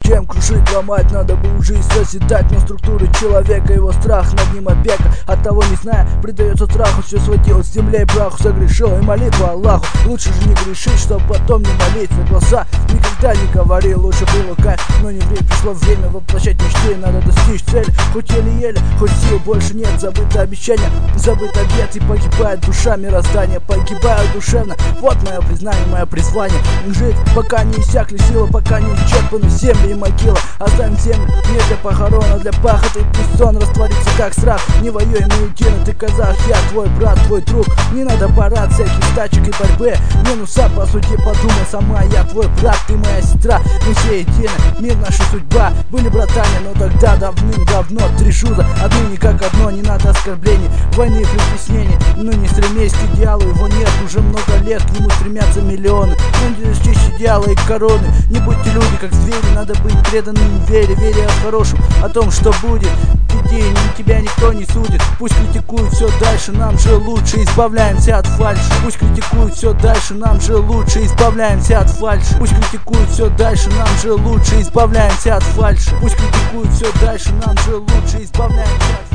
Зачем крушить, ломать, надо бы жизнь созидать. Но структуры человека, его страх, над ним опека. От того не зная, предается страху, все сводил с землей праху. Согрешил и молитва Аллаху, лучше же не грешить, чтоб потом не молить на глаза. Никогда не говорил, лучше было кайф, но не время, пришло время воплощать мечты. Надо достичь цели, хоть еле-еле, хоть сил больше нет. Забыто обещание, забыт обет, и погибает душа мироздания. Погибаю душевно, вот мое признание, мое призвание. Жить, пока не иссякли силы, пока не исчерпаны земли и могила. Оставим землю не для похорона, для пахоты. Пусть сон растворится как страх. Не воюй, мы едины, ты казах, я твой брат, твой друг. Не надо парад всяких стачек и борьбы. Минуса, по сути, подумай сама. Я твой брат, ты моя сестра, мы все едины. Мир, наша судьба, были братане, но тогда давным-давно. Три шуза, отныне как одно. Не надо оскорблений, войны и притеснений. Ну не стремись к идеалу, его нет уже много лет. К нему стремятся миллионы, но не достичь идеала и короны. Не будьте люди как звери, надо быть преданным вере. Вере о хорошем, о том, что будет. Иди, тебя никто не судит. Пусть критикуют все дальше, нам же лучше. Избавляемся от фальши. Пусть критикуют все дальше, нам же лучше. Избавляемся от фальши. Пусть критикуют все дальше, нам же лучше. Избавляемся от фальши. Пусть критикуют все дальше, нам же лучше. Избавляемся от